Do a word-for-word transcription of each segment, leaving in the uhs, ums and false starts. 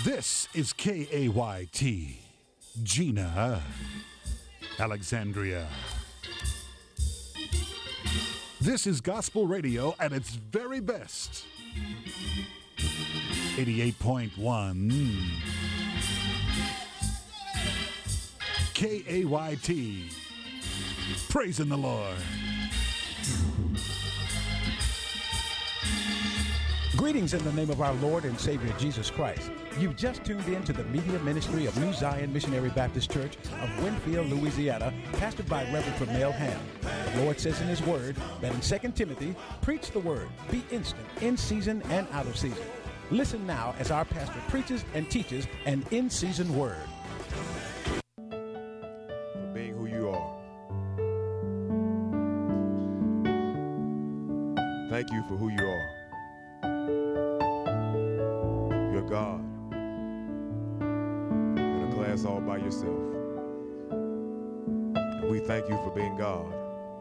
This is K A Y T, Gina, Alexandria. This is gospel radio at its very best. eighty-eight point one K A Y T, praising the Lord. Greetings in the name of our Lord and Savior Jesus Christ. You've just tuned in to the media ministry of New Zion Missionary Baptist Church of Winfield, Louisiana, pastored by Reverend Pramel Ham. The Lord says in His Word that in Second Timothy, preach the Word, be instant, in season and out of season. Listen now as our pastor preaches and teaches an in-season word. For being who you are. Thank you for who you are. You're God in a class all by yourself. And we thank you for being God,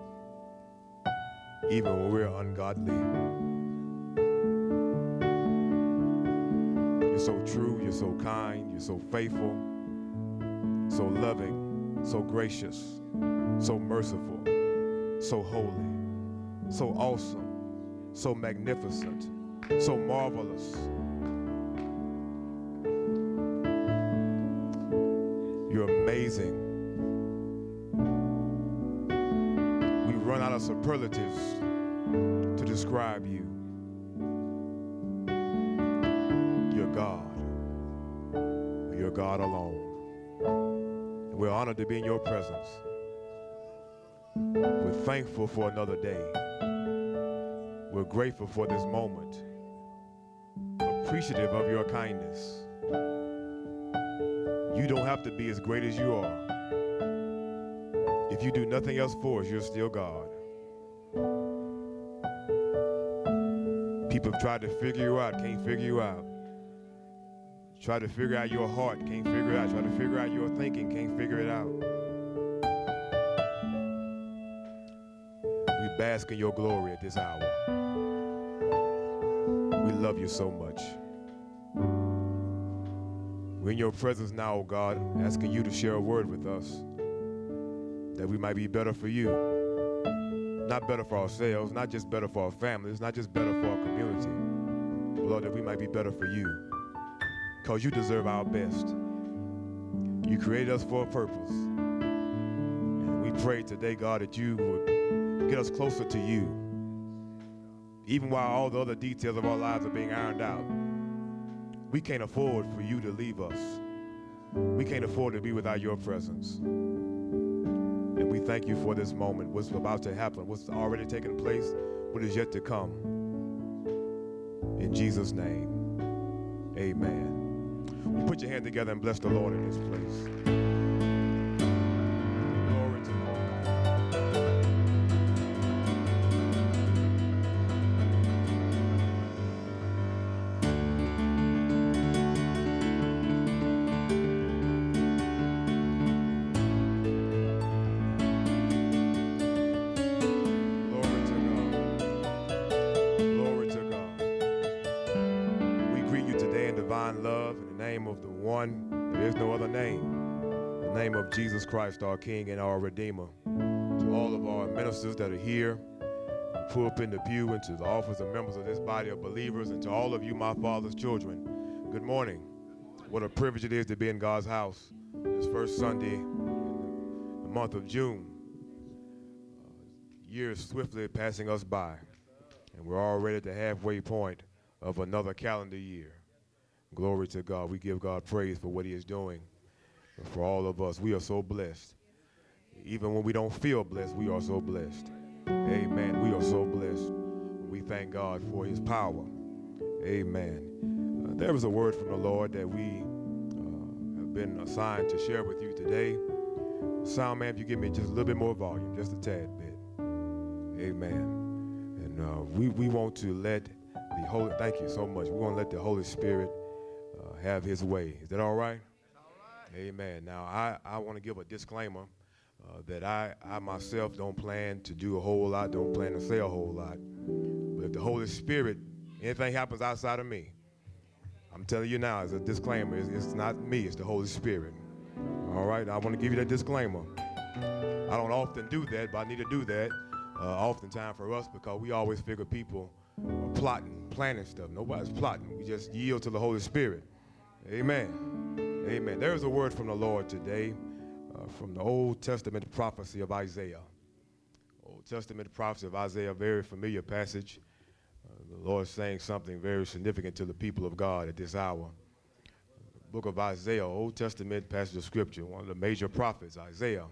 even when we're ungodly. You're so true, you're so kind, you're so faithful, so loving, so gracious, so merciful, so holy, so awesome, so magnificent, so marvelous. You're amazing. We run out of superlatives to describe you. You're God. You're God alone. And we're honored to be in your presence. We're thankful for another day. We're grateful for this moment. Appreciative of your kindness. You don't have to be as great as you are. If you do nothing else for us, you're still God. People have tried to figure you out, can't figure you out. Try to figure out your heart, can't figure it out. Try to figure out your thinking, can't figure it out. We bask in your glory at this hour. We love you so much. We're in your presence now, oh God, asking you to share a word with us that we might be better for you. Not better for ourselves, not just better for our families, not just better for our community, but Lord, that we might be better for you. Because you deserve our best. You created us for a purpose. And we pray today, God, that you would get us closer to you. Even while all the other details of our lives are being ironed out. We can't afford for you to leave us. We can't afford to be without your presence. And we thank you for this moment, what's about to happen, what's already taken place, what is yet to come. In Jesus' name, amen. You put your hand together and bless the Lord in this place. Glory to God. Love in the name of the one, there is no other name, the name of Jesus Christ, our King and our Redeemer. To all of our ministers that are here, the pulpit in the pew, and to the officers and members of this body of believers, and to all of you, my Father's children, good morning. What a privilege it is to be in God's house this first Sunday in the month of June. Uh, years swiftly passing us by, and we're already at the halfway point of another calendar year. Glory to God. We give God praise for what he is doing. And for all of us, we are so blessed. Even when we don't feel blessed, we are so blessed. Amen. We are so blessed. We thank God for his power. Amen. Uh, there is a word from the Lord that we uh, have been assigned to share with you today. Sound man, if you give me just a little bit more volume, just a tad bit. Amen. And uh, we, we want to let the Holy, thank you so much. We want to let the Holy Spirit have his way. Is that all right? All right. Amen. Now, I, I want to give a disclaimer uh, that I, I myself don't plan to do a whole lot, don't plan to say a whole lot. But if the Holy Spirit, anything happens outside of me, I'm telling you now, as a disclaimer, it's, it's not me, it's the Holy Spirit. All right, I want to give you that disclaimer. I don't often do that, but I need to do that uh, oftentimes for us, because we always figure people are plotting, planning stuff. Nobody's plotting. We just yield to the Holy Spirit. Amen. Amen. There's a word from the Lord today uh, from the Old Testament prophecy of Isaiah. Old Testament prophecy of Isaiah, a very familiar passage. Uh, the Lord is saying something very significant to the people of God at this hour. The book of Isaiah, Old Testament passage of Scripture, one of the major prophets, Isaiah.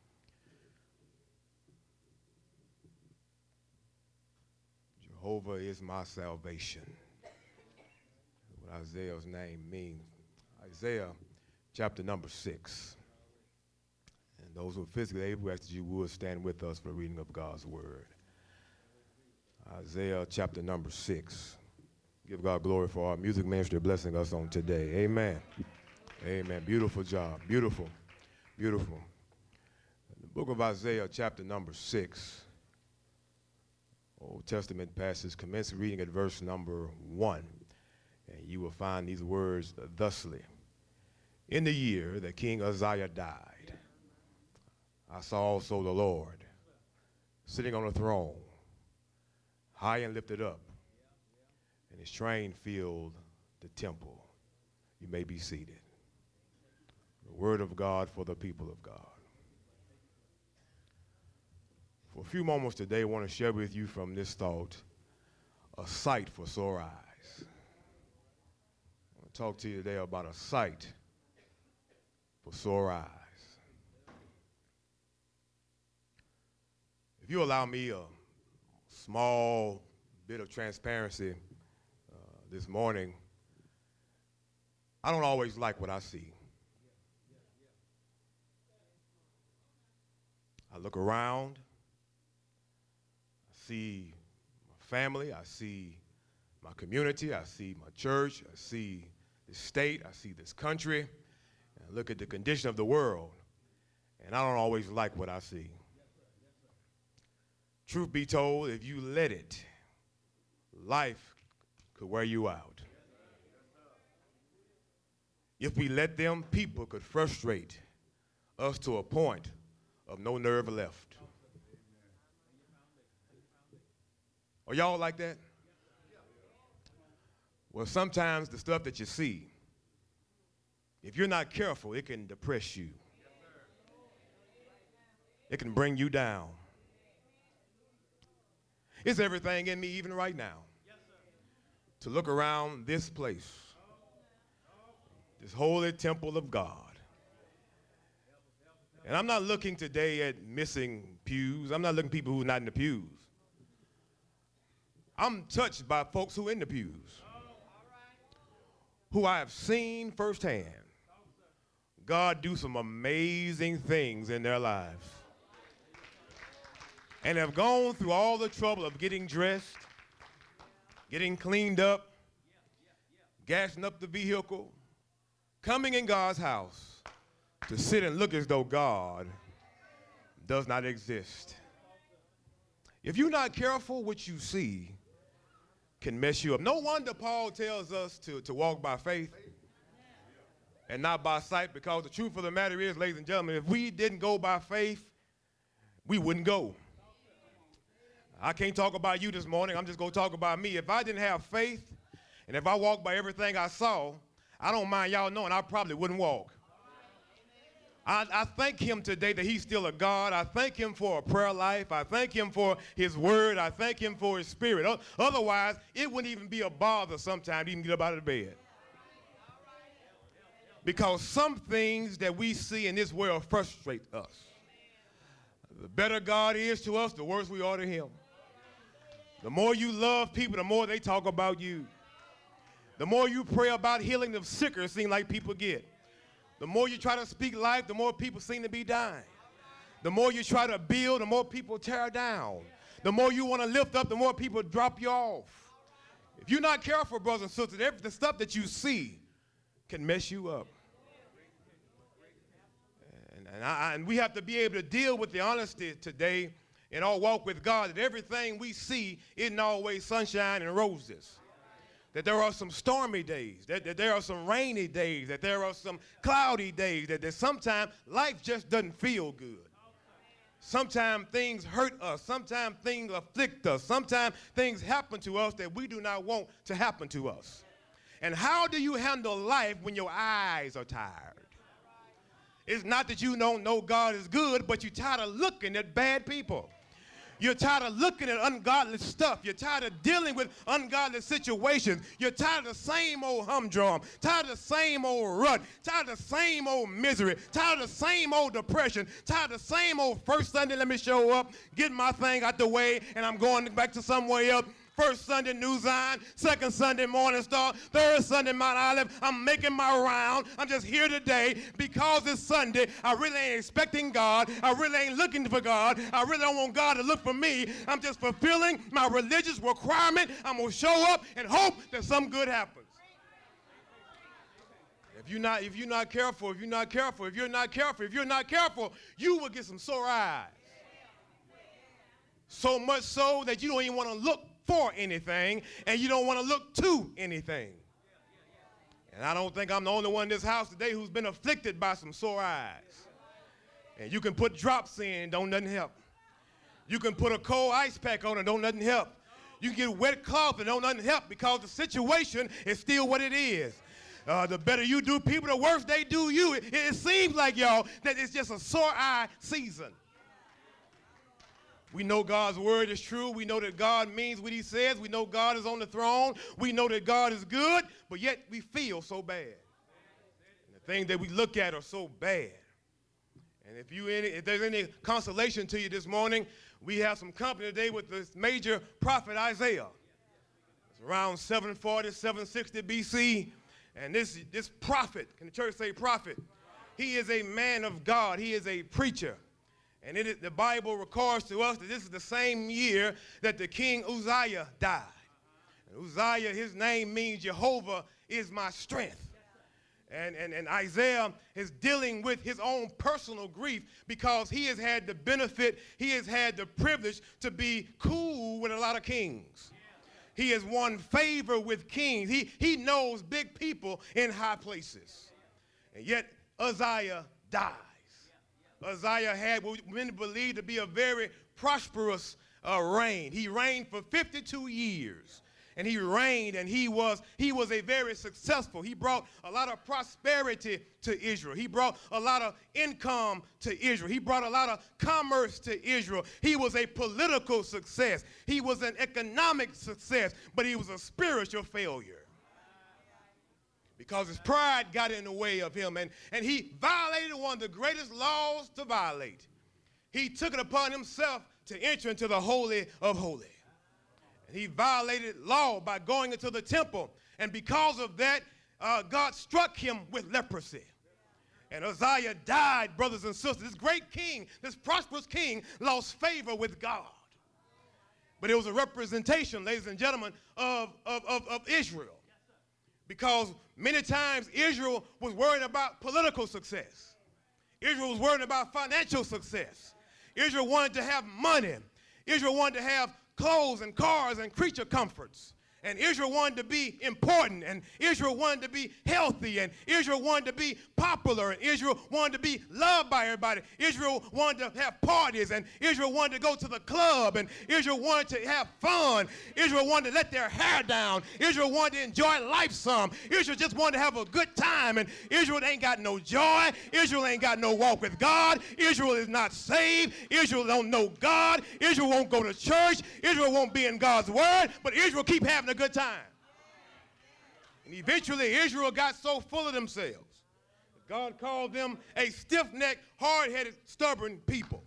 Jehovah is my salvation. What Isaiah's name means. Isaiah chapter number six. And those who are physically able, we ask that you would stand with us for the reading of God's word. Isaiah chapter number six. Give God glory for our music ministry blessing us on today. Amen. Amen. Beautiful job. Beautiful. Beautiful. The book of Isaiah chapter number six. Old Testament passage, commence reading at verse number one, and you will find these words thusly. In the year that King Uzziah died, I saw also the Lord sitting on a throne, high and lifted up, and his train filled the temple. You may be seated. The word of God for the people of God. For a few moments today, I want to share with you from this thought, a sight for sore eyes. I want to talk to you today about a sight for sore eyes. If you allow me a small bit of transparency uh, this morning, I don't always like what I see. I look around. I see my family, I see my community, I see my church, I see this state, I see this country, and I look at the condition of the world, and I don't always like what I see. Truth be told, if you let it, life could wear you out. If we let them, people could frustrate us to a point of no nerve left. Are y'all like that? Well, sometimes the stuff that you see, if you're not careful, it can depress you. It can bring you down. It's everything in me, even right now, to look around this place, this holy temple of God. And I'm not looking today at missing pews. I'm not looking at people who are not in the pews. I'm touched by folks who are in the pews, who I have seen firsthand God do some amazing things in their lives, and have gone through all the trouble of getting dressed, getting cleaned up, gassing up the vehicle, coming in God's house to sit and look as though God does not exist. If you're not careful, what you see can mess you up. No wonder Paul tells us to, to walk by faith and not by sight, because the truth of the matter is, ladies and gentlemen, if we didn't go by faith, we wouldn't go. I can't talk about you this morning. I'm just going to talk about me. If I didn't have faith, and if I walked by everything I saw, I don't mind y'all knowing I probably wouldn't walk. I, I thank him today that he's still a God. I thank him for a prayer life. I thank him for his word. I thank him for his spirit. O- otherwise, it wouldn't even be a bother sometimes to even get up out of the bed. Because some things that we see in this world frustrate us. The better God is to us, the worse we are to him. The more you love people, the more they talk about you. The more you pray about healing, the sicker it seems like people get. The more you try to speak life, the more people seem to be dying. The more you try to build, the more people tear down. The more you want to lift up, the more people drop you off. If you're not careful, brothers and sisters, every, the stuff that you see can mess you up. And, and, I, and we have to be able to deal with the honesty today in our walk with God, that everything we see isn't always sunshine and roses. that there are some stormy days, that, that there are some rainy days, that there are some cloudy days, that, that sometimes life just doesn't feel good. Sometimes things hurt us. Sometimes things afflict us. Sometimes things happen to us that we do not want to happen to us. And how do you handle life when your eyes are tired? It's not that you don't know God is good, but you're tired of looking at bad people. You're tired of looking at ungodly stuff. You're tired of dealing with ungodly situations. You're tired of the same old humdrum, tired of the same old rut, tired of the same old misery, tired of the same old depression, tired of the same old first Sunday, let me show up, get my thing out the way, and I'm going back to somewhere else. First Sunday, New Zion. Second Sunday, Morning Star. Third Sunday, Mount Olive. I'm making my round. I'm just here today because it's Sunday. I really ain't expecting God. I really ain't looking for God. I really don't want God to look for me. I'm just fulfilling my religious requirement. I'm going to show up and hope that some good happens. If you're not, if you're not careful, if you're not careful, if you're not careful, if you're not careful, you will get some sore eyes. So much so that you don't even want to look for anything, and you don't want to look to anything. And I don't think I'm the only one in this house today who's been afflicted by some sore eyes. And you can put drops in, don't nothing help. You can put a cold ice pack on and don't nothing help. You can get wet cloth and don't nothing help because the situation is still what it is. Uh, the better you do people, the worse they do you. It, it seems like, y'all, that it's just a sore eye season. We know God's word is true. We know that God means what he says. We know God is on the throne. We know that God is good, but yet we feel so bad. And the things that we look at are so bad. And if, you any, if there's any consolation to you this morning, we have some company today with this major prophet Isaiah. It's around seven forty, seven sixty B C. And this, this prophet, can the church say prophet? He is a man of God. He is a preacher. And it is, the Bible records to us that this is the same year that the king Uzziah died. And Uzziah, his name means Jehovah is my strength. And, and, and Isaiah is dealing with his own personal grief because he has had the benefit, he has had the privilege to be cool with a lot of kings. He has won favor with kings. He, he knows big people in high places. And yet Uzziah died. Uzziah had what many believe to be a very prosperous uh, reign. He reigned for fifty-two years. And he reigned, and he was, he was a very successful. He brought a lot of prosperity to Israel. He brought a lot of income to Israel. He brought a lot of commerce to Israel. He was a political success. He was an economic success, but he was a spiritual failure. Because his pride got in the way of him, and, and he violated one of the greatest laws to violate. He took it upon himself to enter into the Holy of Holies. And he violated law by going into the temple, and because of that, uh, God struck him with leprosy. And Uzziah died, brothers and sisters. This great king, this prosperous king, lost favor with God. But it was a representation, ladies and gentlemen, of, of, of, of Israel. Because many times Israel was worried about political success. Israel was worried about financial success. Israel wanted to have money. Israel wanted to have clothes and cars and creature comforts. And Israel wanted to be important, and Israel wanted to be healthy, and Israel wanted to be popular, and Israel wanted to be loved by everybody. Israel wanted to have parties, and Israel wanted to go to the club, and Israel wanted to have fun. Israel wanted to let their hair down. Israel wanted to enjoy life some. Israel just wanted to have a good time, and Israel ain't got no joy. Israel ain't got no walk with God. Israel is not saved. Israel don't know God. Israel won't go to church. Israel won't be in God's word, but Israel keep having a good time. And eventually Israel got so full of themselves that God called them a stiff-necked, hard-headed, stubborn people.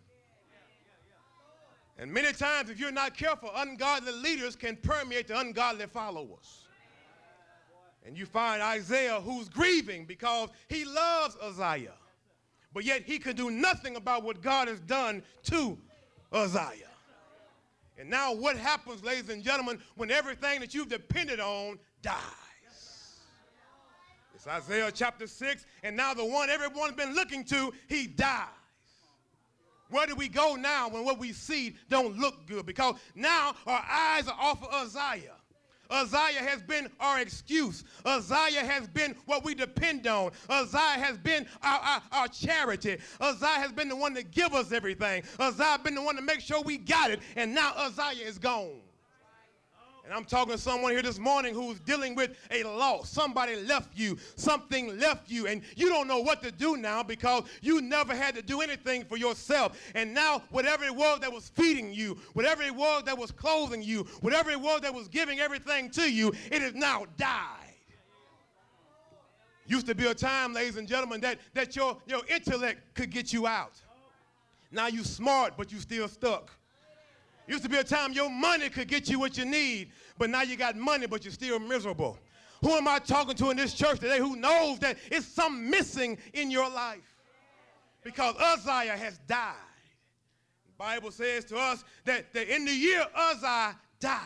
And many times, if you're not careful, ungodly leaders can permeate the ungodly followers. And you find Isaiah who's grieving because he loves Uzziah, but yet he could do nothing about what God has done to Uzziah. And now what happens, ladies and gentlemen, when everything that you've depended on dies? It's Isaiah chapter six, and now the one everyone's been looking to, he dies. Where do we go now when what we see don't look good? Because now our eyes are off of Uzziah. Uzziah has been our excuse. Uzziah has been what we depend on. Uzziah has been our, our, our charity. Uzziah has been the one to give us everything. Uzziah has been the one to make sure we got it, and now Uzziah is gone. And I'm talking to someone here this morning who's dealing with a loss. Somebody left you. Something left you. And you don't know what to do now because you never had to do anything for yourself. And now whatever it was that was feeding you, whatever it was that was clothing you, whatever it was that was giving everything to you, it has now died. Used to be a time, ladies and gentlemen, that, that your, your intellect could get you out. Now you smart, but you still stuck. Used to be a time your money could get you what you need, but now you got money, but you're still miserable. Who am I talking to in this church today who knows that it's something missing in your life? Because Uzziah has died. The Bible says to us that, that in the year Uzziah died,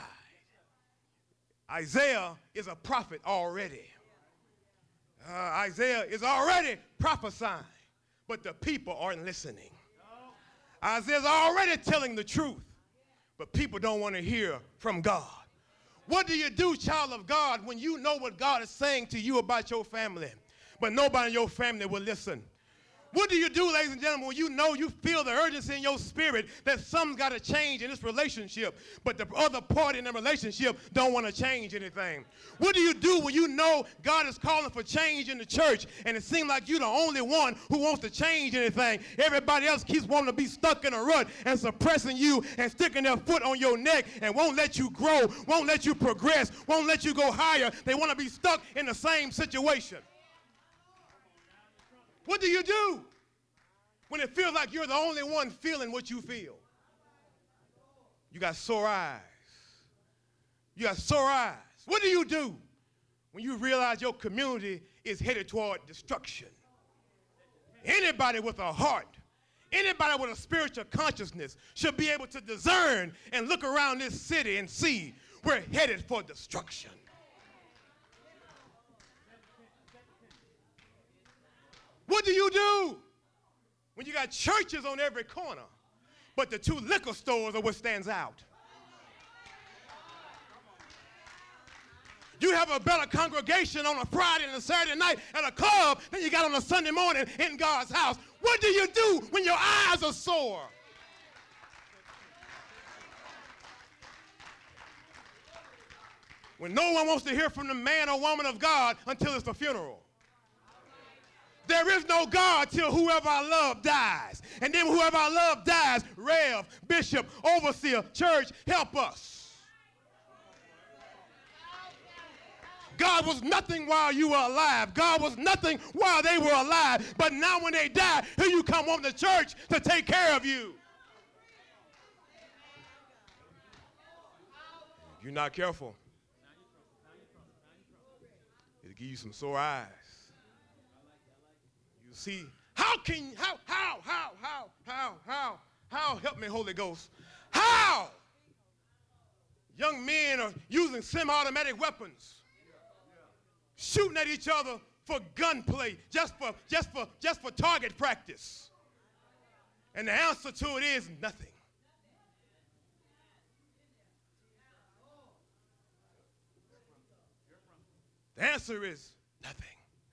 Isaiah is a prophet already. Uh, Isaiah is already prophesying, but the people aren't listening. Isaiah's already telling the truth, but people don't want to hear from God. What do you do, child of God, when you know what God is saying to you about your family, but nobody in your family will listen? What do you do, ladies and gentlemen, when you know, you feel the urgency in your spirit that something's got to change in this relationship, but the other party in the relationship don't want to change anything? What do you do when you know God is calling for change in the church, and it seems like you're the only one who wants to change anything? Everybody else keeps wanting to be stuck in a rut and suppressing you and sticking their foot on your neck and won't let you grow, won't let you progress, won't let you go higher. They want to be stuck in the same situation. What do you do when it feels like you're the only one feeling what you feel? You got sore eyes. You got sore eyes. What do you do when you realize your community is headed toward destruction? Anybody with a heart, anybody with a spiritual consciousness should be able to discern and look around this city and see we're headed for destruction. What do you do when you got churches on every corner, but the two liquor stores are what stands out? You have a better congregation on a Friday and a Saturday night at a club than you got on a Sunday morning in God's house. What do you do when your eyes are sore? When no one wants to hear from the man or woman of God until it's the funeral. There is no God till whoever I love dies. And then whoever I love dies, Rev, Bishop, Overseer, Church, help us. God was nothing while you were alive. God was nothing while they were alive. But now when they die, here you come on the church to take care of you. If you're not careful, it'll give you some sore eyes. See, how can, how, how, how, how, how, how, how, help me, Holy Ghost, how young men are using semi-automatic weapons, shooting at each other for gunplay, just for, just for, just for target practice. And the answer to it is nothing. The answer is nothing.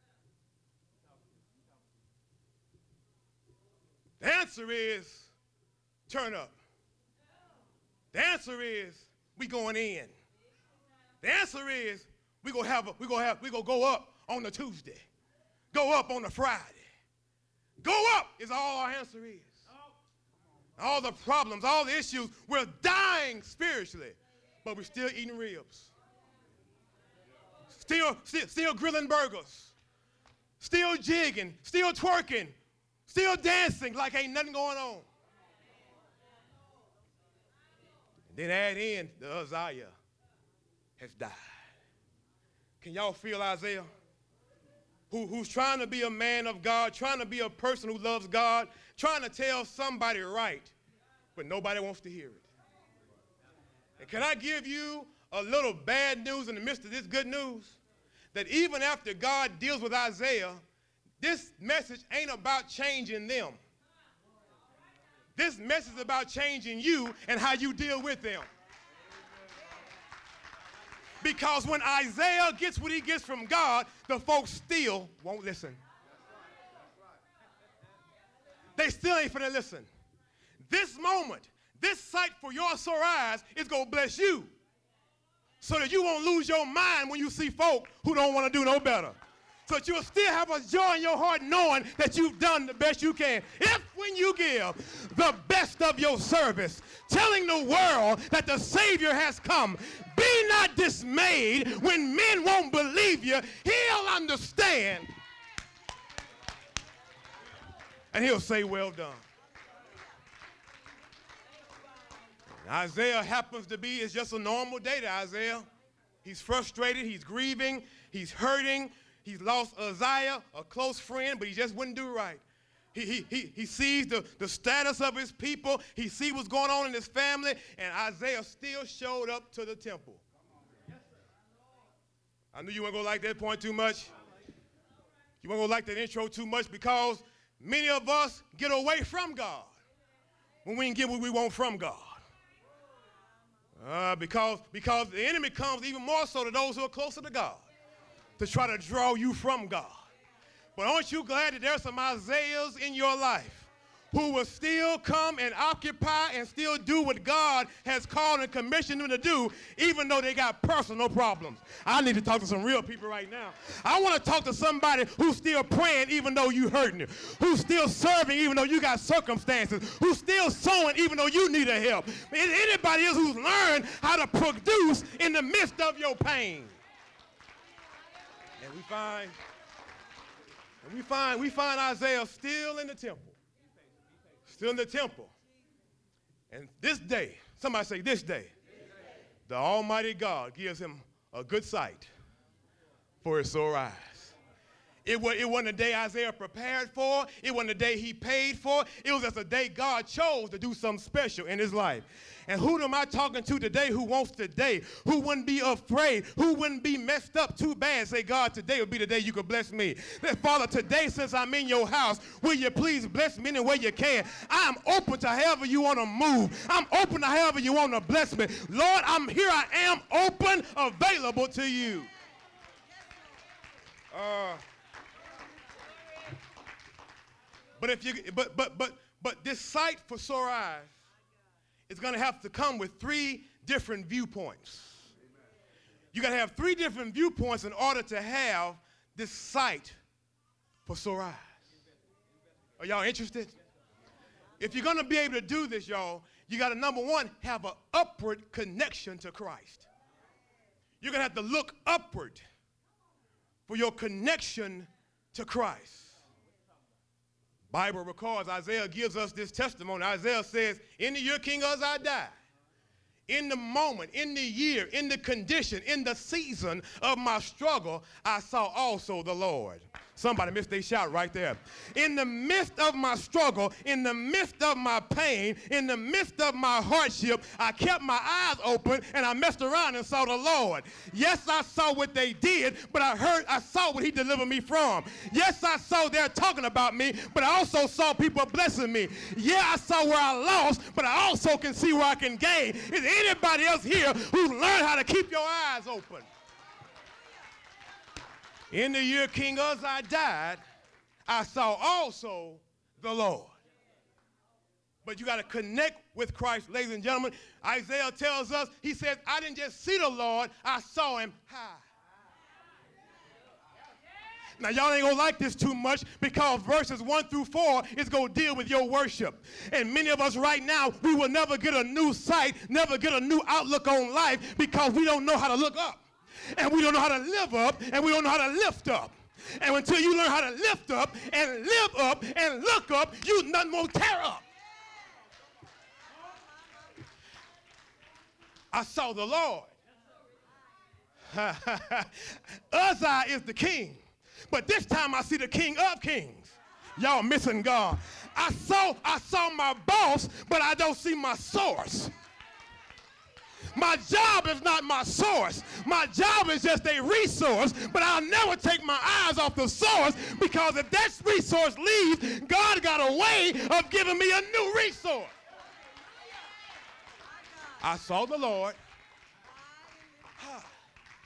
The answer is turn up. The answer is we going in. The answer is we gonna have a, we gonna have we gonna go up on the Tuesday, go up on the Friday. Go up is all our answer is. All the problems, all the issues, we're dying spiritually, but we're still eating ribs. Still, still, still grilling burgers. Still jigging, still twerking. Still dancing like ain't nothing going on. And then add in the Uzziah has died. Can y'all feel Isaiah? Who, who's trying to be a man of God, trying to be a person who loves God, trying to tell somebody right, but nobody wants to hear it. And can I give you a little bad news in the midst of this good news? That even after God deals with Isaiah, this message ain't about changing them. This message is about changing you and how you deal with them. Because when Isaiah gets what he gets from God, the folks still won't listen. They still ain't finna listen. This moment, this sight for your sore eyes is going to bless you so that you won't lose your mind when you see folk who don't want to do no better. So that you'll still have a joy in your heart knowing that you've done the best you can. If when you give the best of your service, telling the world that the Savior has come, be not dismayed when men won't believe you, he'll understand. And he'll say, well done. Isaiah happens to be, it's just a normal day to Isaiah. He's frustrated, he's grieving, he's hurting. He's lost Uzziah, a close friend, but he just wouldn't do right. He, he, he, he sees the, the status of his people. He sees what's going on in his family, and Isaiah still showed up to the temple. I knew you weren't going to like that point too much. You weren't going to like that intro too much because many of us get away from God when we can get what we want from God. Uh, because, because the enemy comes even more so to those who are closer to God, to try to draw you from God. But aren't you glad that there's some Isaiahs in your life who will still come and occupy and still do what God has called and commissioned them to do, even though they got personal problems? I need to talk to some real people right now. I want to talk to somebody who's still praying even though you're hurting, who's still serving even though you got circumstances, who's still sowing even though you need a help. Anybody else who's learned how to produce in the midst of your pain. And we find, and we find, we find Isaiah still in the temple. Still in the temple. And this day, somebody say this day, the Almighty God gives him a good sight for his sore eyes. It, was, it wasn't a day Isaiah prepared for. It wasn't a day he paid for. It was just a day God chose to do something special in his life. And who am I talking to today who wants today, who wouldn't be afraid, who wouldn't be messed up too bad, say, God, today would be the day you could bless me. That, Father, today since I'm in your house, will you please bless me any way you can? I'm open to however you want to move. I'm open to however you want to bless me. Lord, I'm here. I am open, available to you. Uh, but if you, but but but but this sight for sore eyes is going to have to come with three different viewpoints. You got to have three different viewpoints in order to have this sight for sore eyes. Are y'all interested? If you're going to be able to do this, y'all, you got to, number one, have an upward connection to Christ. You're going to have to look upward for your connection to Christ. Bible records, Isaiah gives us this testimony. Isaiah says, in the year King Uzziah died, in the moment, in the year, in the condition, in the season of my struggle, I saw also the Lord. Somebody missed their shout right there. In the midst of my struggle, in the midst of my pain, in the midst of my hardship, I kept my eyes open and I messed around and saw the Lord. Yes, I saw what they did, but I heard, I saw what he delivered me from. Yes, I saw they're talking about me, but I also saw people blessing me. Yeah, I saw where I lost, but I also can see where I can gain. Is there anybody else here who's learned how to keep your eyes open? In the year King Uzziah died, I saw also the Lord. But you got to connect with Christ, ladies and gentlemen. Isaiah tells us, he says, I didn't just see the Lord, I saw him high. Now, y'all ain't going to like this too much because verses one through four is going to deal with your worship. And many of us right now, we will never get a new sight, never get a new outlook on life because we don't know how to look up. And we don't know how to live up, and we don't know how to lift up. And until you learn how to lift up and live up and look up, you nothing won't tear up. I saw the Lord. Uzziah is the king, but this time I see the King of Kings. Y'all missing God. I saw, I saw my boss, but I don't see my source. My job is not my source. My job is just a resource, but I'll never take my eyes off the source because if that resource leaves, God got a way of giving me a new resource. I saw the Lord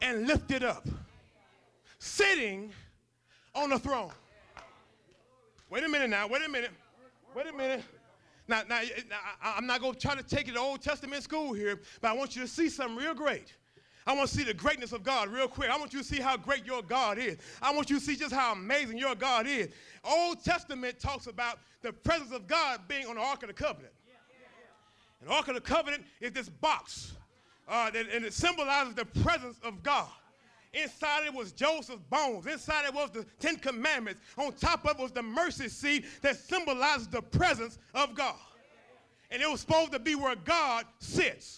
and lifted up, sitting on the throne. Wait a minute now, wait a minute, wait a minute. Now, now, now I'm not going to try to take you to Old Testament school here, but I want you to see something real great. I want to see the greatness of God real quick. I want you to see how great your God is. I want you to see just how amazing your God is. Old Testament talks about the presence of God being on the Ark of the Covenant. And the Ark of the Covenant is this box, uh, that, and it symbolizes the presence of God. Inside it was Joseph's bones. Inside it was the Ten Commandments. On top of it was the mercy seat that symbolizes the presence of God. And it was supposed to be where God sits.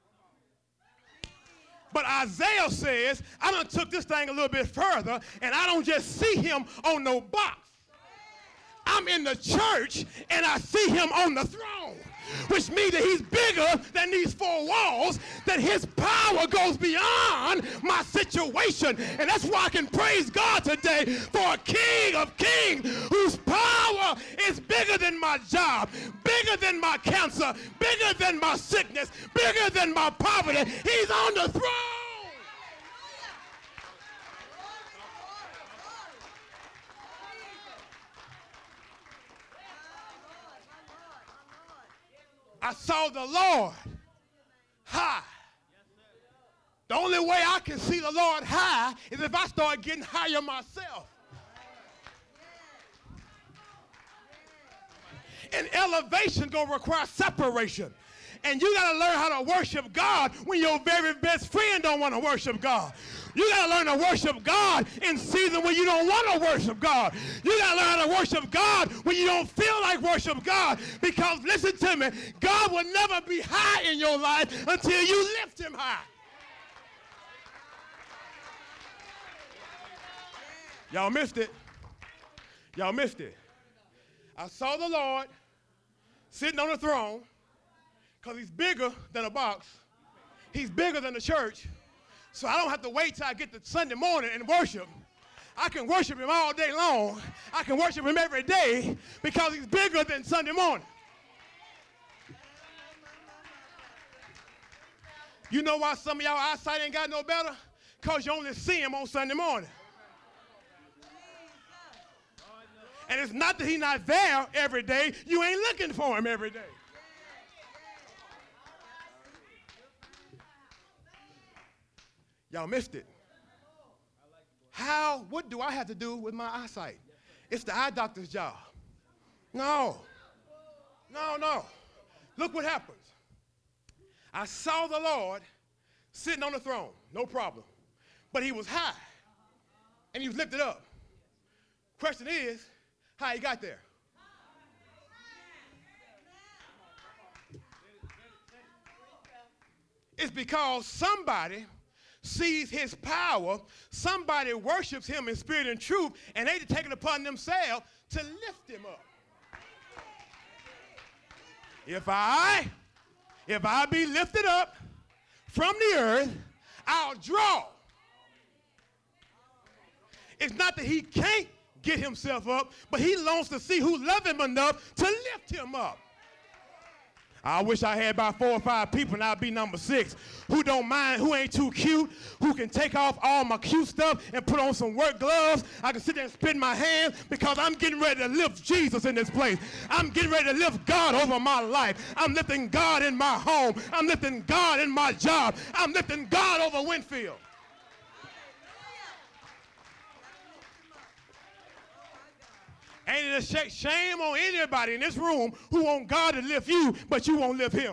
But Isaiah says, I done took this thing a little bit further, and I don't just see him on no box. I'm in the church, and I see him on the throne, which means that he's bigger than these four walls, that his power goes beyond my situation. And that's why I can praise God today for a King of Kings whose power is bigger than my job, bigger than my cancer, bigger than my sickness, bigger than my poverty. He's on the throne. I saw the Lord high. The only way I can see the Lord high is if I start getting higher myself. And elevation gonna require separation. And you gotta learn how to worship God when your very best friend don't want to worship God. You gotta learn to worship God in season when you don't want to worship God. You gotta learn how to worship God when you don't feel like worship God. Because listen to me, God will never be high in your life until you lift him high. Y'all missed it. Y'all missed it. I saw the Lord sitting on the throne because he's bigger than a box. He's bigger than the church. So I don't have to wait till I get to Sunday morning and worship. I can worship him all day long. I can worship him every day because he's bigger than Sunday morning. You know why some of y'all eyesight ain't got no better? Because you only see him on Sunday morning. And it's not that he's not there every day. You ain't looking for him every day. Y'all missed it. How, what do I have to do with my eyesight? It's the eye doctor's job. No. No, no. Look what happens. I saw the Lord sitting on the throne, no problem. But he was high, and he was lifted up. Question is, how he got there? It's because somebody sees his power, somebody worships him in spirit and truth, and they take it upon themselves to lift him up. If I, if I be lifted up from the earth, I'll draw. It's not that he can't get himself up, but he longs to see who love him enough to lift him up. I wish I had about four or five people, and I'd be number six, who don't mind, who ain't too cute, who can take off all my cute stuff and put on some work gloves. I can sit there and spin my hands because I'm getting ready to lift Jesus in this place. I'm getting ready to lift God over my life. I'm lifting God in my home. I'm lifting God in my job. I'm lifting God over Winfield. Ain't it a sh- shame on anybody in this room who want God to lift you, but you won't lift him?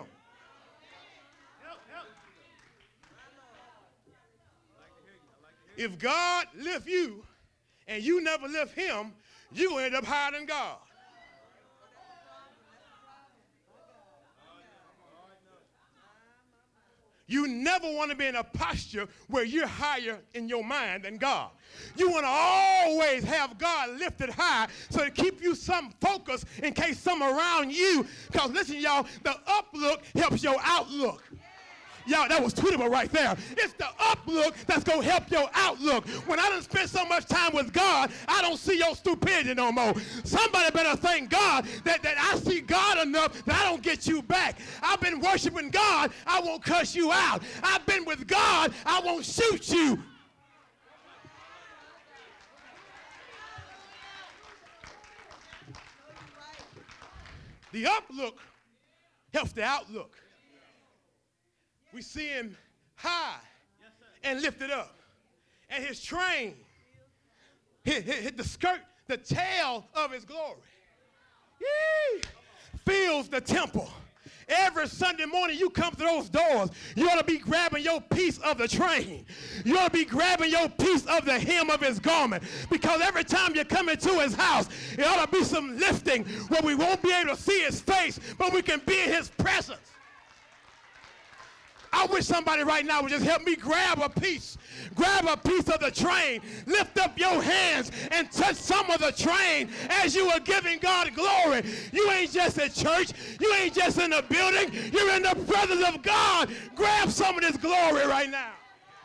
If God lift you and you never lift him, you're going to end up higher than God. You never want to be in a posture where you're higher in your mind than God. You want to always have God lifted high so to keep you some focus in case some around you. Because listen, y'all, the uplook helps your outlook. Y'all, that was tweetable right there. It's the uplook that's going to help your outlook. When I done spent so much time with God, I don't see your stupidity no more. Somebody better thank God that, that I see God enough that I don't get you back. I've been worshiping God, I won't cuss you out. I've been with God, I won't shoot you. The uplook helps the outlook. We see him high and lifted up. And his train hit, hit, hit the skirt, the tail of his glory. Yee! Fills the temple. Every Sunday morning you come through those doors, you ought to be grabbing your piece of the train. You ought to be grabbing your piece of the hem of his garment. Because every time you come into his house, it ought to be some lifting where we won't be able to see his face, but we can be in his presence. I wish somebody right now would just help me grab a piece. Grab a piece of the train. Lift up your hands and touch some of the train as you are giving God glory. You ain't just at church. You ain't just in the building. You're in the presence of God. Grab some of this glory right now.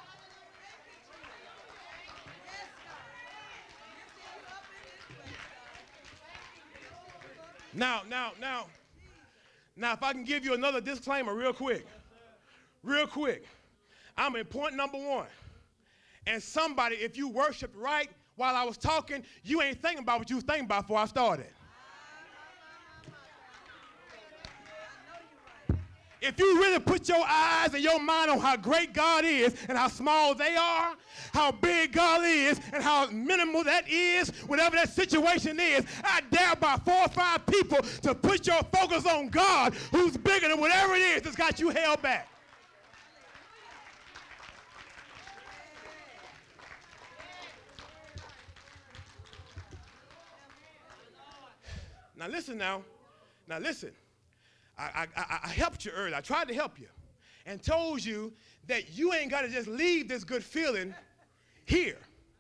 Now, now, now, now, if I can give you another disclaimer real quick. Real quick, I'm in point number one. And somebody, if you worshiped right while I was talking, you ain't thinking about what you was thinking about before I started. If you really put your eyes and your mind on how great God is and how small they are, how big God is and how minimal that is, whatever that situation is, I dare about four or five people to put your focus on God who's bigger than whatever it is that's got you held back. Now listen now, now listen, I, I, I helped you earlier, I tried to help you and told you that you ain't got to just leave this good feeling here.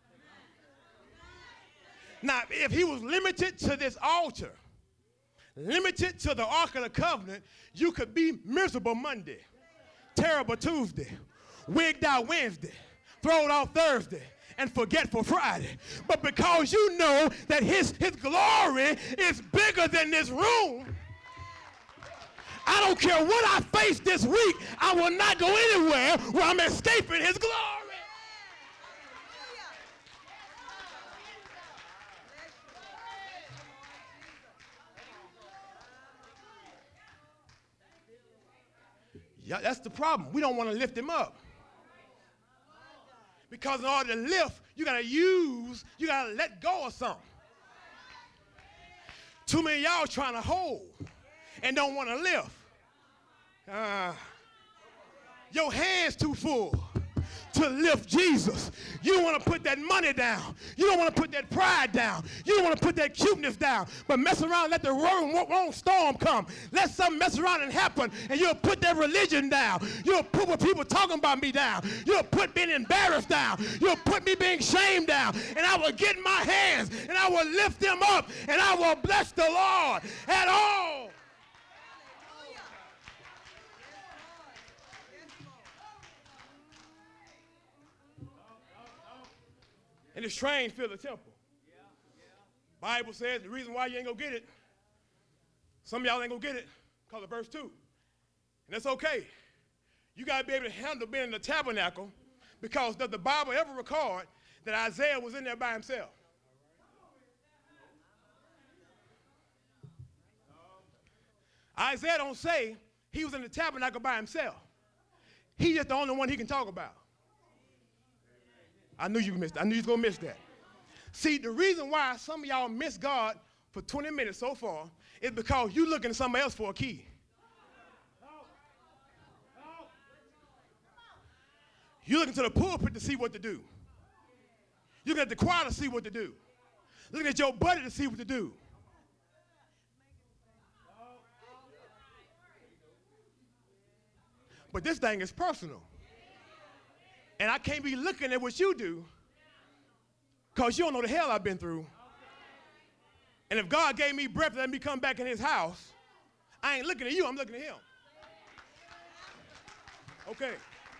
Now if he was limited to this altar, limited to the Ark of the Covenant, you could be miserable Monday, terrible Tuesday, wigged out Wednesday, thrown off Thursday, and forgetful Friday. But because you know that his, his glory is bigger than this room, I don't care what I face this week, I will not go anywhere where I'm escaping his glory. Yeah, that's the problem. We don't want to lift him up. Because in order to lift, you got to use, you got to let go of something. Too many of y'all trying to hold and don't want to lift. Uh, your hand's too full to lift Jesus. You don't want to put that money down. You don't want to put that pride down. You don't want to put that cuteness down. But mess around and let the wrong, wrong storm come. Let something mess around and happen, and you'll put that religion down. You'll put what people talking about me down. You'll put being embarrassed down. You'll put me being shamed down. And I will get in my hands, and I will lift them up, and I will bless the Lord at all. And this train filled the temple. Bible says the reason why you ain't gonna get it, some of y'all ain't gonna get it because of verse two. And that's okay. You gotta be able to handle being in the tabernacle, because does the Bible ever record that Isaiah was in there by himself? Isaiah don't say he was in the tabernacle by himself. He's just the only one he can talk about. I knew you missed that. I knew you was going to miss that. See, the reason why some of y'all miss God for twenty minutes so far is because you looking at somebody else for a key. You're looking to the pulpit to see what to do. You're looking at the choir to see what to do. Looking at your buddy to see what to do. But this thing is personal. And I can't be looking at what you do because you don't know the hell I've been through. And if God gave me breath to let me come back in his house, I ain't looking at you, I'm looking at him. Okay.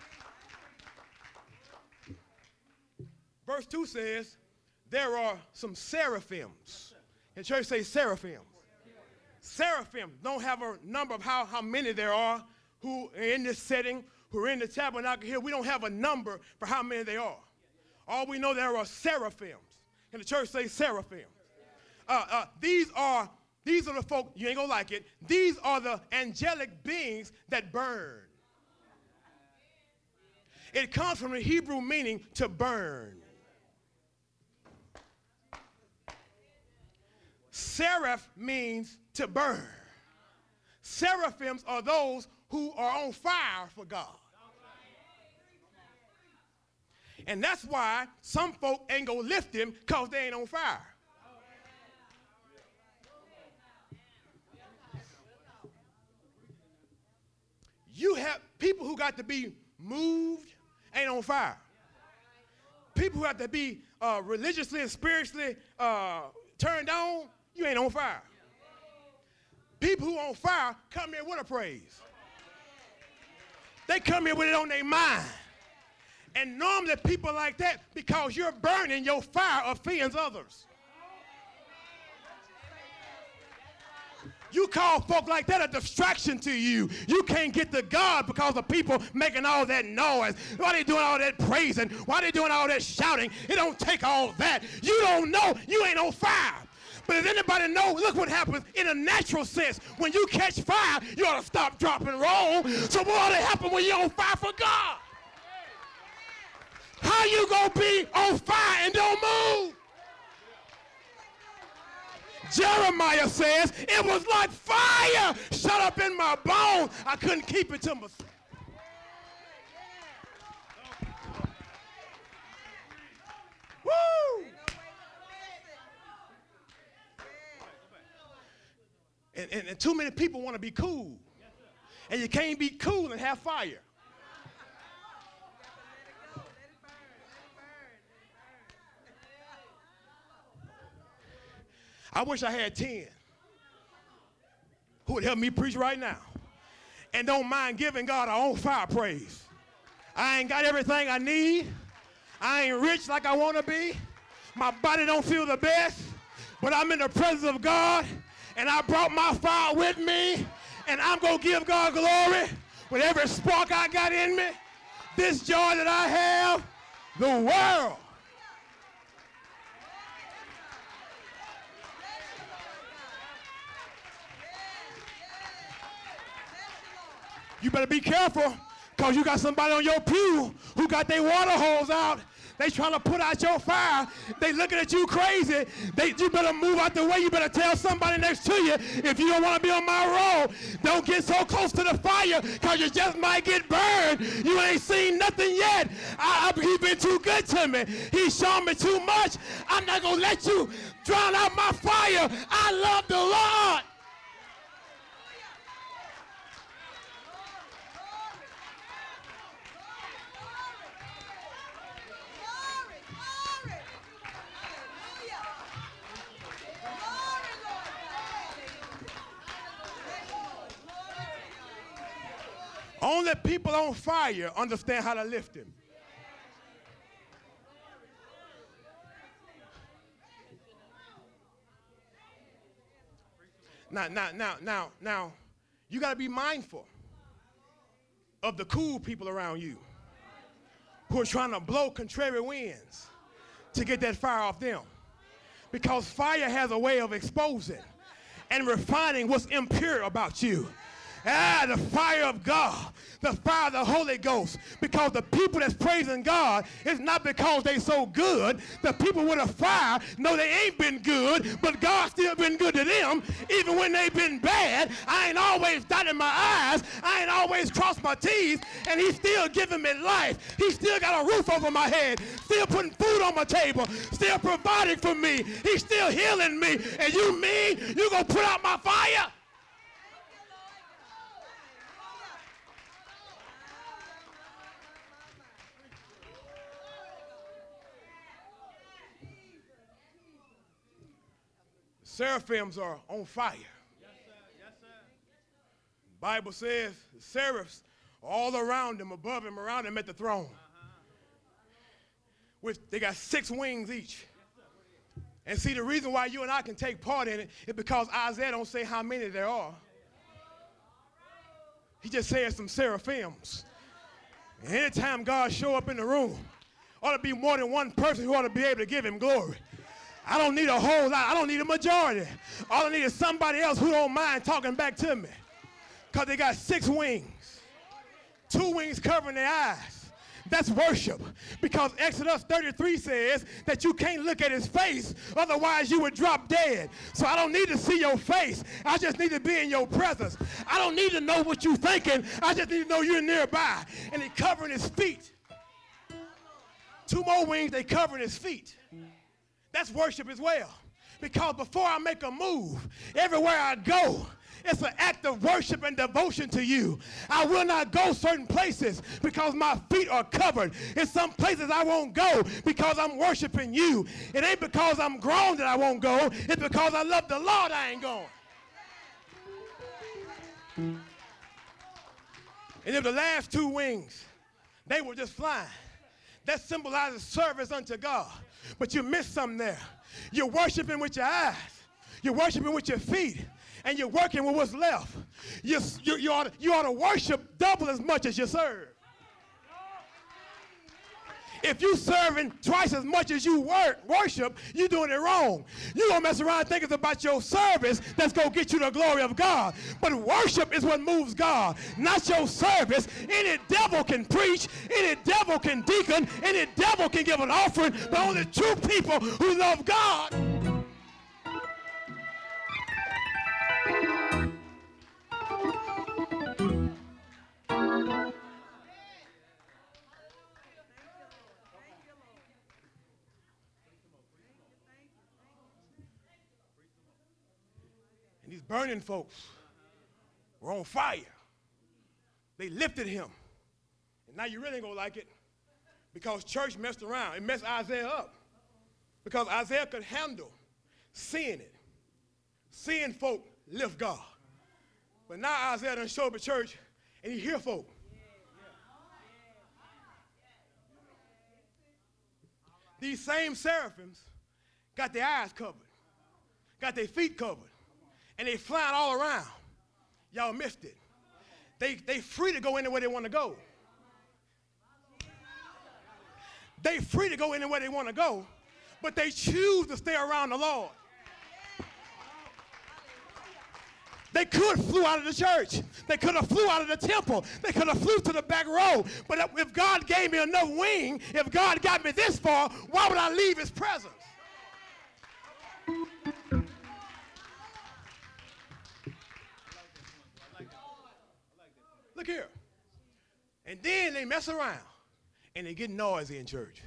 Verse two says, there are some seraphims. And church say seraphims. Seraphim don't have a number of how, how many there are who are in this setting, who are in the tabernacle here. We don't have a number for how many they are. All we know there are seraphims. And the church says seraphim. Uh, uh, these are these are the folk, you ain't gonna like it, these are the angelic beings that burn. It comes from the Hebrew meaning to burn. Seraph means to burn. Seraphims are those who are on fire for God. And that's why some folk ain't gonna lift him because they ain't on fire. You have people who got to be moved ain't on fire. People who have to be uh, religiously and spiritually uh, turned on, you ain't on fire. People who on fire come here with a praise. They come here with it on their mind. And normally people like that, because you're burning, your fire offends others. You call folk like that a distraction to you. You can't get to God because of people making all that noise. Why they doing all that praising? Why they doing all that shouting? It don't take all that. You don't know. You ain't on fire. But if anybody know, look what happens in a natural sense. When you catch fire, you ought to stop, drop, and roll. So what ought to happen when you're on fire for God? How you gonna be on fire and don't move? Jeremiah says, it was like fire shut up in my bones. I couldn't keep it to myself. Woo! And, and, and too many people want to be cool. And you can't be cool and have fire. I wish I had ten who would help me preach right now and don't mind giving God our own fire praise. I ain't got everything I need. I ain't rich like I want to be. My body don't feel the best, but I'm in the presence of God, and I brought my fire with me, and I'm going to give God glory with every spark I got in me. This joy that I have, the world. You better be careful, because you got somebody on your pew who got their water hose out. They trying to put out your fire. They looking at you crazy. They, you better move out the way. You better tell somebody next to you, if you don't want to be on my road, don't get so close to the fire, because you just might get burned. You ain't seen nothing yet. I, I, he's been too good to me. He's shown me too much. I'm not going to let you drown out my fire. I love the Lord. Only people on fire understand how to lift him. Now, now, now, now, now, you got to be mindful of the cool people around you who are trying to blow contrary winds to get that fire off them. Because fire has a way of exposing and refining what's impure about you. Ah, the fire of God, the fire of the Holy Ghost. Because the people that's praising God is not because they so good. The people with a fire know they ain't been good, but God's still been good to them, even when they've been bad. I ain't always dotted my I's. I ain't always crossed my T's, and he's still giving me life. He's still got a roof over my head, still putting food on my table, still providing for me. He's still healing me. And you mean you gonna put out my fire? Seraphims are on fire. Yes, sir. Yes, sir. The Bible says the seraphs all around him, above him, around him at the throne. Which they got six wings each. And see, the reason why you and I can take part in it is because Isaiah don't say how many there are. He just says some seraphims. And anytime God show up in the room, ought to be more than one person who ought to be able to give him glory. I don't need a whole lot. I don't need a majority. All I need is somebody else who don't mind talking back to me. Because they got six wings. Two wings covering their eyes. That's worship. Because Exodus thirty-three says that you can't look at his face, otherwise you would drop dead. So I don't need to see your face. I just need to be in your presence. I don't need to know what you're thinking. I just need to know you're nearby. And he covering his feet. Two more wings, they covering his feet. That's worship as well. Because before I make a move, everywhere I go, it's an act of worship and devotion to you. I will not go certain places because my feet are covered. In some places I won't go because I'm worshiping you. It ain't because I'm grown that I won't go. It's because I love the Lord I ain't going. And if the last two wings, they were just flying. That symbolizes service unto God. But you missed something there. You're worshiping with your eyes. You're worshiping with your feet. And you're working with what's left. You, you, you, ought to, you ought to worship double as much as you serve. If you serving twice as much as you work, worship, you're doing it wrong. You're going to mess around thinking it's about your service that's going to get you the glory of God. But worship is what moves God, not your service. Any devil can preach, any devil can deacon, any devil can give an offering, but only true people who love God. And these burning folks were on fire. They lifted him. And now you really ain't gonna like it because church messed around. It messed Isaiah up because Isaiah could handle seeing it. Seeing folk lift God. But now Isaiah done show up at church and he hear folk. These same seraphims got their eyes covered, got their feet covered, and they flying all around. Y'all missed it. They they free to go anywhere they want to go. They free to go anywhere they want to go, but they choose to stay around the Lord. They could flew out of the church. They could have flew out of the temple. They could have flew to the back row. But if God gave me enough wing, if God got me this far, why would I leave his presence? Look here. And then they mess around and they get noisy in church.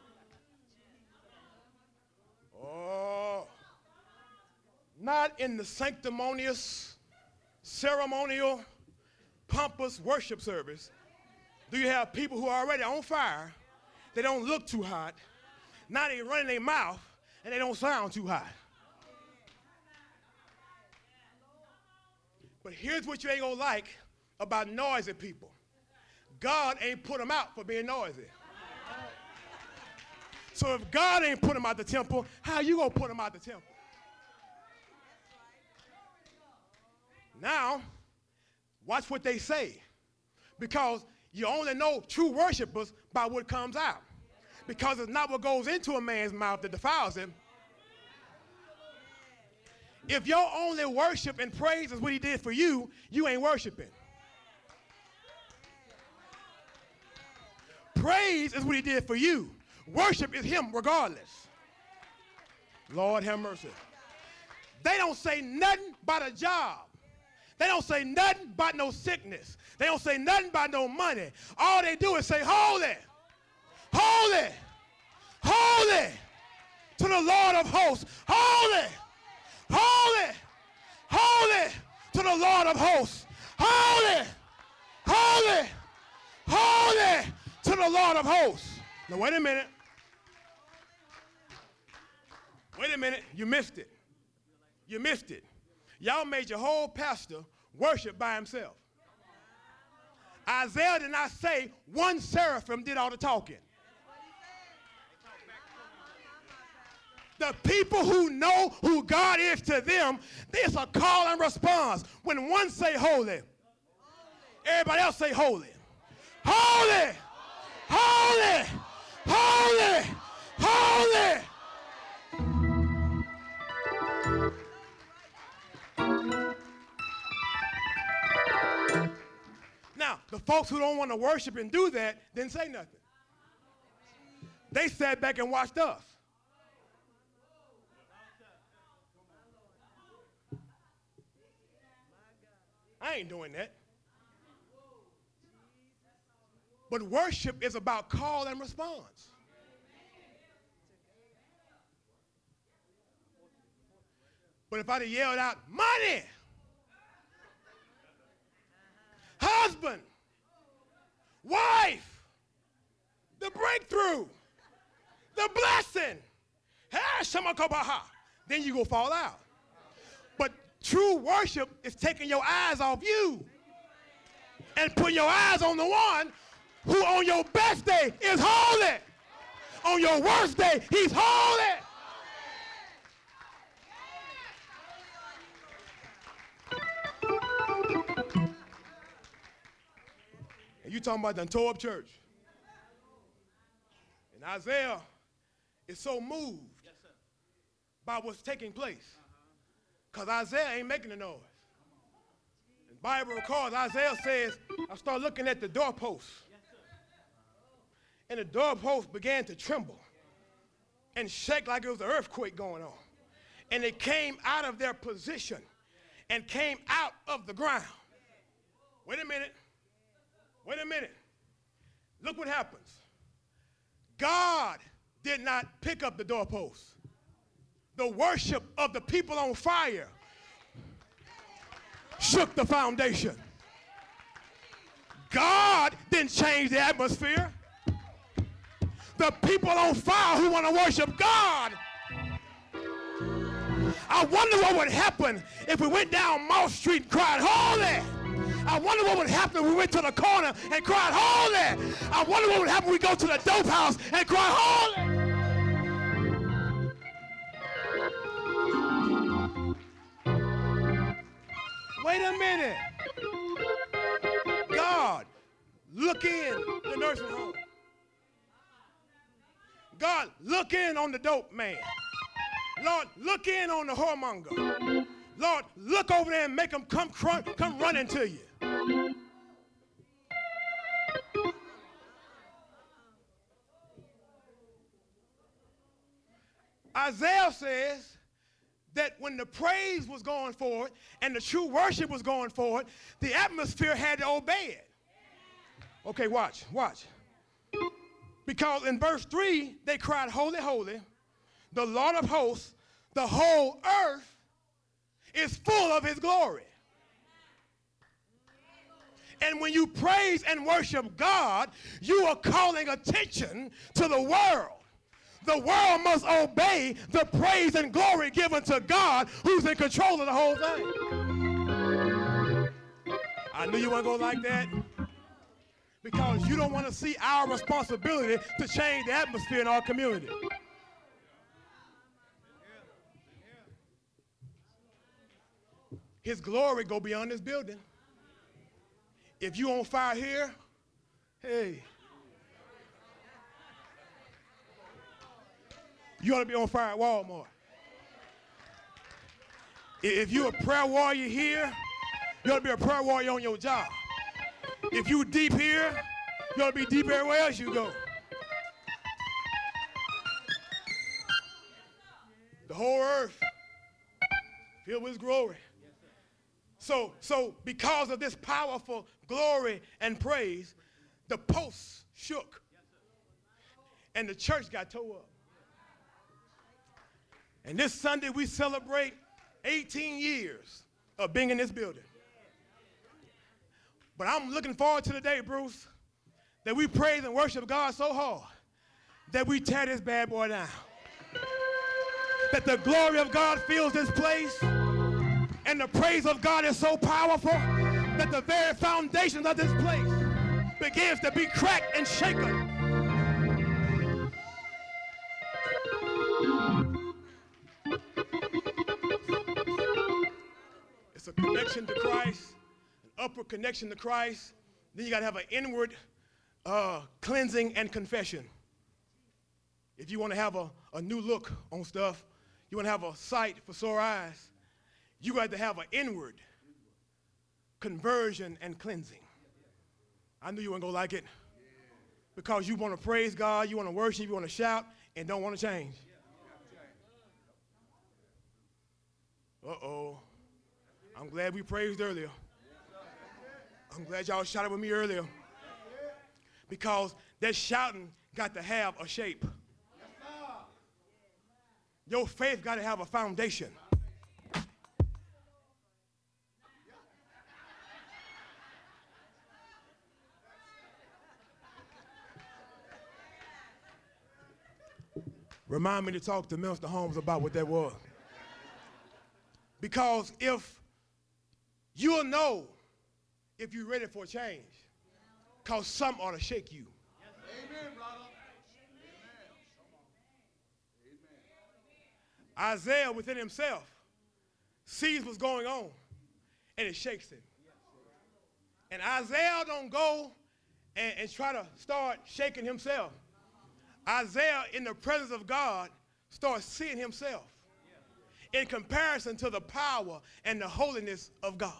Oh. Not in the sanctimonious, ceremonial, pompous worship service do you have people who are already on fire. They don't look too hot. Now they running their mouth and they don't sound too hot. But here's what you ain't gonna like about noisy people. God ain't put them out for being noisy. So if God ain't put them out the temple, how you gonna put them out the temple? Now, watch what they say. Because you only know true worshipers by what comes out. Because it's not what goes into a man's mouth that defiles him. If your only worship and praise is what he did for you, you ain't worshiping. Praise is what he did for you. Worship is him regardless. Lord have mercy. They don't say nothing about a job. They don't say nothing about no sickness. They don't say nothing about no money. All they do is say, holy, holy, holy to the Lord of hosts. Holy, holy, holy to the Lord of hosts. Holy, holy, holy to the Lord of hosts. Now, wait a minute. Wait a minute. You missed it. You missed it. Y'all made your whole pastor worship by himself. Isaiah did not say one seraphim did all the talking. The people who know who God is to them, there's a call and response. When one say holy, everybody else say holy. Holy! Holy! Holy! Holy! Now, the folks who don't want to worship and do that didn't say nothing. They sat back and watched us. I ain't doing that. But worship is about call and response. But if I'd have yelled out, money, husband, wife, the breakthrough, the blessing, then you go fall out. But true worship is taking your eyes off you and putting your eyes on the one who on your best day is holy. On your worst day, he's holy. And you talking about the tore up church. And Isaiah is so moved yes, by what's taking place. Because Isaiah ain't making a noise. And the Bible records, Isaiah says, I started looking at the doorposts. And the doorposts began to tremble and shake like it was an earthquake going on. And they came out of their position and came out of the ground. Wait a minute. Wait a minute. Look what happens. God did not pick up the doorposts. The worship of the people on fire shook the foundation. God didn't change the atmosphere. The people on fire who want to worship God. I wonder what would happen if we went down Mount Street and cried, holy. I wonder what would happen if we went to the corner and cried, holy. I wonder what would happen if we go to the dope house and cry, holy. Wait a minute. God, look in the nursing home. God, look in on the dope man. Lord, look in on the whoremonger. Lord, look over there and make them come, come running to you. Isaiah says that when the praise was going forward and the true worship was going forward, the atmosphere had to obey it. Okay, watch, watch. Because in verse three, they cried, holy, holy, the Lord of hosts, the whole earth is full of his glory. And when you praise and worship God, you are calling attention to the world. The world must obey the praise and glory given to God, who's in control of the whole thing. I knew you weren't going to like that. Because you don't want to see our responsibility to change the atmosphere in our community. His glory go beyond this building. If you on fire here, hey. You ought to be on fire at Walmart. If you're a prayer warrior here, you ought to be a prayer warrior on your job. If you deep here, you ought to be deep everywhere else you go. The whole earth filled with his glory. So, so because of this powerful glory and praise, the posts shook. And the church got tore up. And this Sunday we celebrate eighteen years of being in this building. But I'm looking forward to the day, Bruce, that we praise and worship God so hard that we tear this bad boy down. That the glory of God fills this place and the praise of God is so powerful that the very foundations of this place begins to be cracked and shaken. It's a connection to Christ, an upward connection to Christ. Then you got to have an inward uh, cleansing and confession. If you want to have a, a new look on stuff, you want to have a sight for sore eyes, you got to have an inward conversion and cleansing. I knew you weren't going to like it because you want to praise God, you want to worship, you want to shout, and don't want to change. Uh-oh. I'm glad we praised earlier. I'm glad y'all shouted with me earlier because that shouting got to have a shape. Your faith got to have a foundation. Remind me to talk to Minister Holmes about what that was. Because if you'll know if you're ready for a change, because some ought to shake you. Amen, brother. Amen. Isaiah within himself sees what's going on, and it shakes him. And Isaiah don't go and, and try to start shaking himself. Isaiah, in the presence of God, starts seeing himself in comparison to the power and the holiness of God.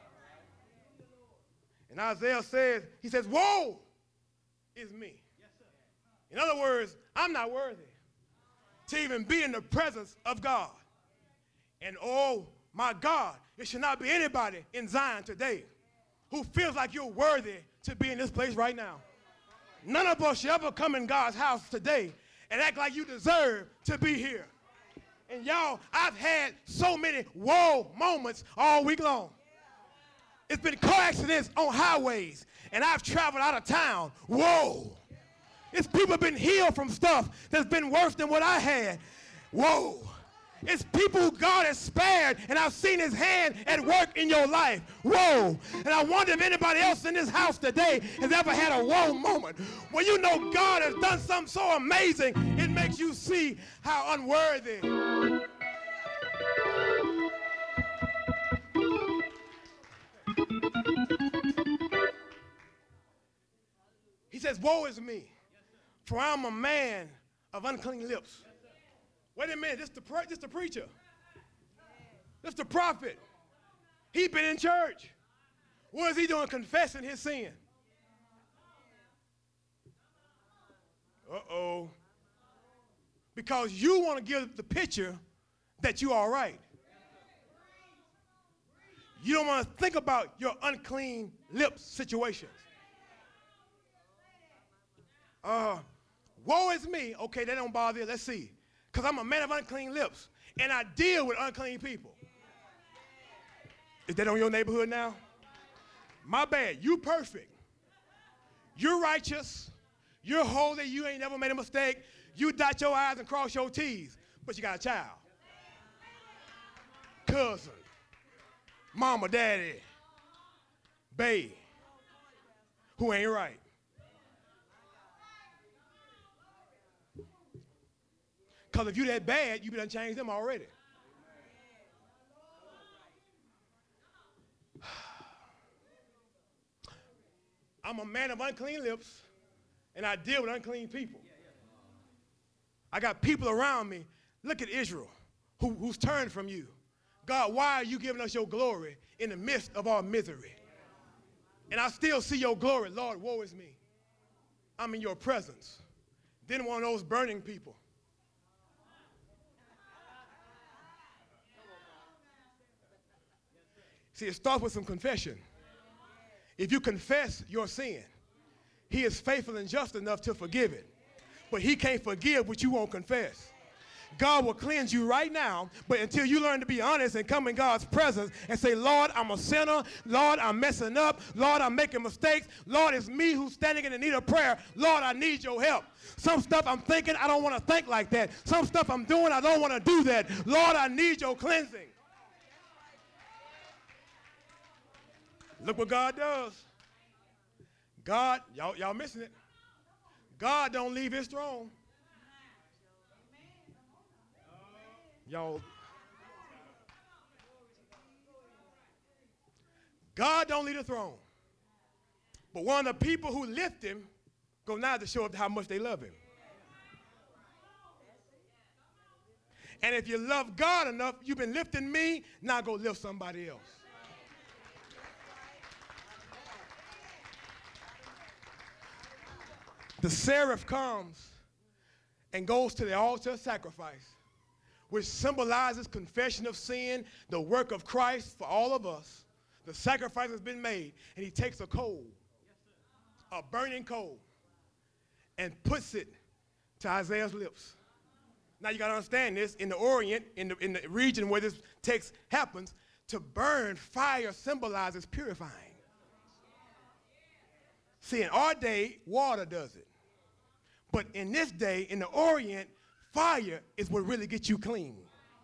And Isaiah says, he says, woe is me. In other words, I'm not worthy to even be in the presence of God. And oh my God, it should not be anybody in Zion today who feels like you're worthy to be in this place right now. None of us should ever come in God's house today and act like you deserve to be here. And y'all, I've had so many whoa moments all week long. It's been car accidents on highways, and I've traveled out of town. Whoa. It's people been healed from stuff that's been worse than what I had. Whoa. It's people who God has spared, and I've seen his hand at work in your life. Whoa. And I wonder if anybody else in this house today has ever had a whoa moment where you know God has done something so amazing, it makes you see how unworthy. He says, woe is me, for I'm a man of unclean lips. Wait a minute, this the, pre- this the preacher. This the prophet. He been in church. What is he doing? Confessing his sin. Uh-oh. Because you want to give the picture that you all right. You don't want to think about your unclean lips situations. Uh, woe is me. Okay, that don't bother you. Let's see. Because I'm a man of unclean lips, and I deal with unclean people. Is that on your neighborhood now? My bad. You perfect. You're righteous. You're holy. You ain't never made a mistake. You dot your I's and cross your T's, but you got a child. Cousin. Mama, daddy. Babe. Who ain't right. Because if you that bad, you done changed them already. I'm a man of unclean lips, and I deal with unclean people. I got people around me. Look at Israel, who, who's turned from you. God, why are you giving us your glory in the midst of our misery? And I still see your glory. Lord, woe is me. I'm in your presence. Then one of those burning people. See, it starts with some confession. If you confess your sin, he is faithful and just enough to forgive it. But he can't forgive what you won't confess. God will cleanse you right now, but until you learn to be honest and come in God's presence and say, Lord, I'm a sinner. Lord, I'm messing up. Lord, I'm making mistakes. Lord, it's me who's standing in the need of prayer. Lord, I need your help. Some stuff I'm thinking, I don't want to think like that. Some stuff I'm doing, I don't want to do that. Lord, I need your cleansing. Look what God does. God, y'all, y'all missing it. God don't leave his throne. Y'all. God don't leave the throne. But one of the people who lift him go now to show up how much they love him. And if you love God enough, you've been lifting me, now go lift somebody else. The seraph comes and goes to the altar of sacrifice, which symbolizes confession of sin, the work of Christ for all of us. The sacrifice has been made, and he takes a coal, a burning coal, and puts it to Isaiah's lips. Now you got to understand this, in the Orient, in the, in the region where this text happens, to burn fire symbolizes purifying. See, in our day, water does it. But in this day, in the Orient, fire is what really gets you clean.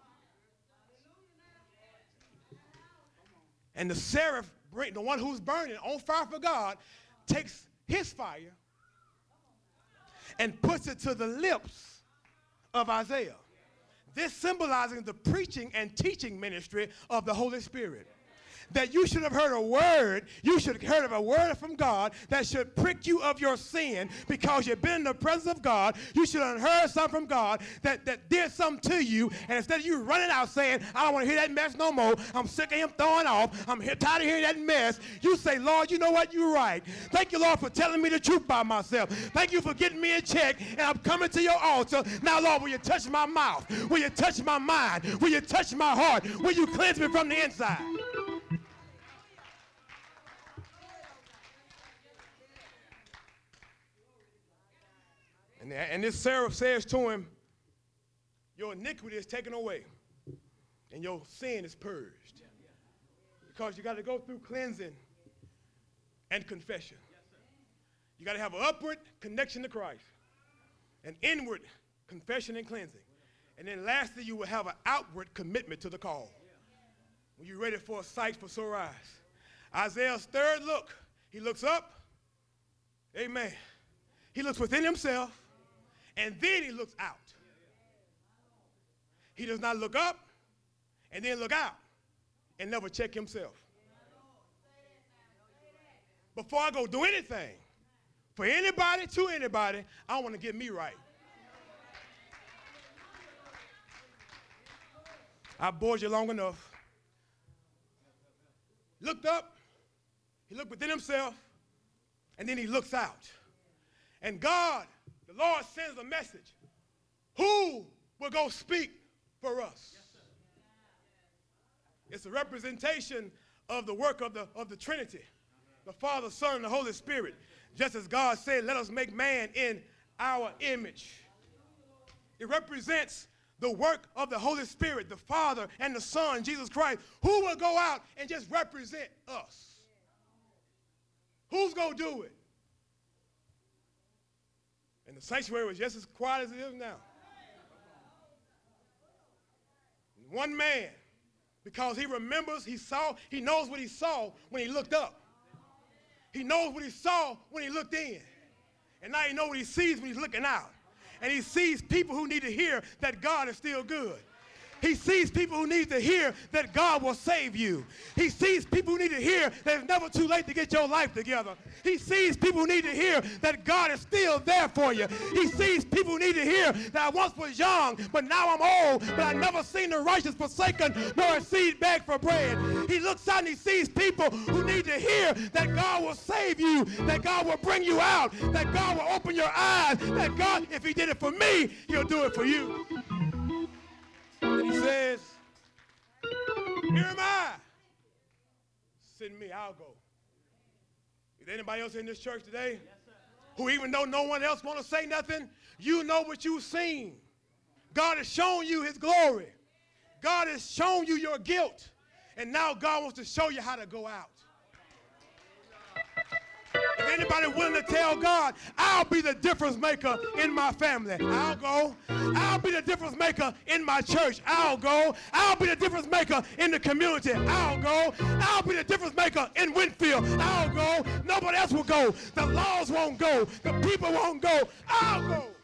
And the seraph, bring, the one who's burning on fire for God, takes his fire and puts it to the lips of Isaiah. This symbolizing the preaching and teaching ministry of the Holy Spirit. That you should have heard a word, you should have heard of a word from God that should prick you of your sin because you've been in the presence of God. You should have heard something from God that, that did something to you, and instead of you running out saying, I don't want to hear that mess no more, I'm sick of him throwing off, I'm here, tired of hearing that mess, you say, Lord, you know what, you're right. Thank you, Lord, for telling me the truth by myself. Thank you for getting me in check, and I'm coming to your altar. Now, Lord, will you touch my mouth? Will you touch my mind? Will you touch my heart? Will you cleanse me from the inside? And, and this seraph says to him, your iniquity is taken away and your sin is purged. Because you got to go through cleansing and confession. You got to have an upward connection to Christ, an inward confession and cleansing. And then lastly, you will have an outward commitment to the call. When you're ready for a sight for sore eyes. Isaiah's third look, he looks up, amen. He looks within himself, and then he looks out. He does not look up and then look out and never check himself. Before I go do anything, for anybody, to anybody, I want to get me right. I bored you long enough. Looked up, he looked within himself, and then he looks out. And God, the Lord, sends a message. Who will go speak for us? It's a representation of the work of the, of the Trinity, the Father, Son, and the Holy Spirit. Just as God said, let us make man in our image. It represents the work of the Holy Spirit, the Father and the Son, Jesus Christ, who will go out and just represent us. Who's going to do it? And the sanctuary was just as quiet as it is now. And one man, because he remembers, he saw, he knows what he saw when he looked up. He knows what he saw when he looked in. And now he knows what he sees when he's looking out. And he sees people who need to hear that God is still good. He sees people who need to hear that God will save you. He sees people who need to hear that it's never too late to get your life together. He sees people who need to hear that God is still there for you. He sees people who need to hear that I once was young, but now I'm old, but I never seen the righteous forsaken, nor a seed beg for bread. He looks out and he sees people who need to hear that God will save you, that God will bring you out, that God will open your eyes, that God, if he did it for me, he'll do it for you. And he says, here am I. Send me, I'll go. Is there anybody else in this church today? Yes, sir. Who, even though no one else want to say nothing, you know what you've seen. God has shown you his glory. God has shown you your guilt. And now God wants to show you how to go out. Is Anybody willing to tell God, I'll be the difference maker in my family? I'll go. I'll be the difference maker in my church. I'll go. I'll be the difference maker in the community. I'll go. I'll be the difference maker in Winfield. I'll go. Nobody else will go. The laws won't go. The people won't go. I'll go.